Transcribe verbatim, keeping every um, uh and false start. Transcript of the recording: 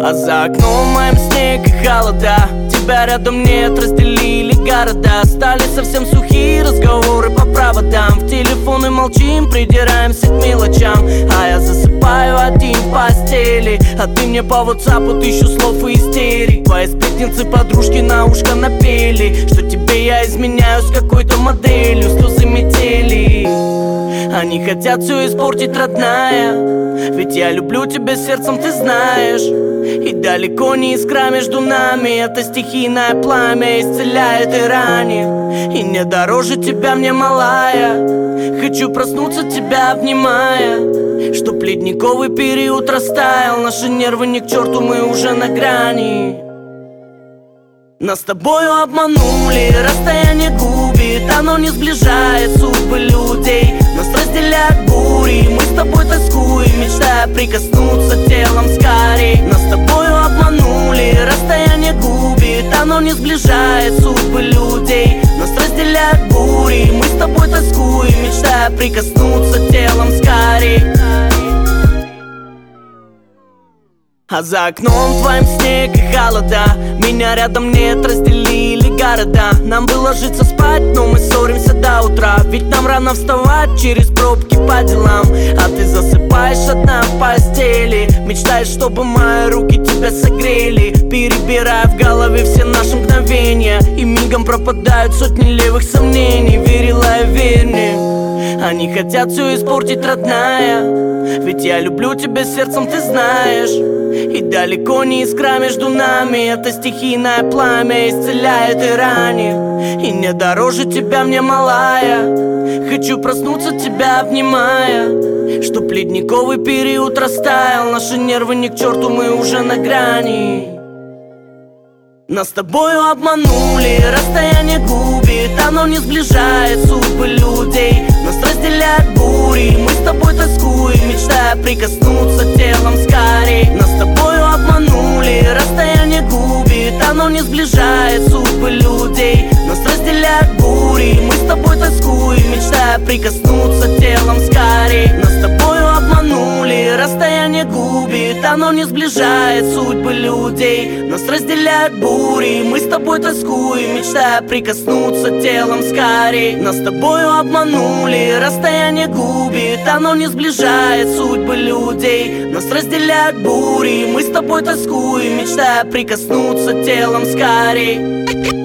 А за окном моим снег и холода. Тебя рядом нет, разделили города. Стали совсем сухие разговоры по проводам. В телефоны молчим, придираемся к мелочам. А я засыпаю один в постели, а ты мне по ватсапу тысячу слов и истерик. Твои сплетницы подружки на ушко напели, что тебе я изменяю с какой-то моделью. Слезы метели, они хотят все испортить, родная. Ведь я люблю тебя сердцем, ты знаешь. И далеко не искра между нами. Это стихийное пламя исцеляет и ранит. И не дороже тебя мне, малая. Хочу проснуться, тебя обнимая. Чтоб ледниковый период растаял. Наши нервы ни к черту, мы уже на грани. Нас с тобою обманули, расстояние губит, оно не сближает судьбы людей. Нас разделяют бури, мы с тобой тоскуем, мечтая прикоснуться телом скорей. Нас с тобою обманули, расстояние губит, оно не сближает судьбы людей. Нас разделяют бури, мы с тобой тоскуем, мечтая прикоснуться телом скорей. А за окном твоим снег и холода. Меня рядом нет, разделили города. Нам бы ложиться спать, но мы ссоримся до утра. Ведь нам рано вставать через пробки по делам. А ты засыпаешь одна в постели, мечтаешь, чтобы мои руки тебя согрели. Перебирая в голове все наши мгновения, и мигом пропадают сотни левых сомнений. Верила и верь мне, они хотят все испортить, родная. Ведь я люблю тебя сердцем, ты знаешь. И далеко не искра между нами. Это стихийное пламя исцеляет и ранит. И не дороже тебя мне, малая. Хочу проснуться, тебя обнимая. Чтоб ледниковый период растаял. Наши нервы ни к черту, мы уже на грани. Нас с тобою обманули, расстояние губит, оно не сближает судьбы людей. Нас разделяют бури, мы с тобой тоскуем, мечтая прикоснуться телом скорей. Нас с тобою обманули, расстояние губит, оно не сближает судьбы людей. Нас разделяют бури, мы с тобой тоскуем, мечтая прикоснуться телом скорей. Нас с тобою обманули, расстояние губит, оно не сближает судьбы людей. Нас разделяют бури, мы с тобой тоскуем, мечтая прикоснуться телом скорей. Нас с тобою обманули, расстояние губит, оно не сближает судьбы людей. Нас разделяют бури, мы с тобой тоскуем, мечтая прикоснуться телом скорей.